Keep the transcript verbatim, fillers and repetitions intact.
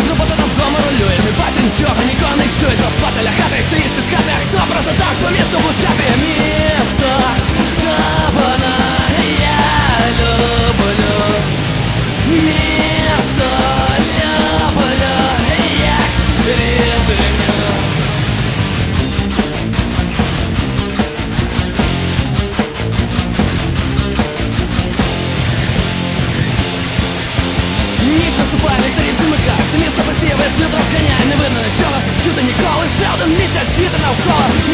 робота навкома рулює, не бачу нічого, нікого не чую. Заплата лягати, ти шукати, а хто просто так по місту гуляти. Місто Табана я люблю. Місто люблю, як рідню. Ніч наступає, ліхтарі замикаються, місто посіє, весь не розганяє, не видно нічого, чути ніколи, ще один місяць, світи навколо.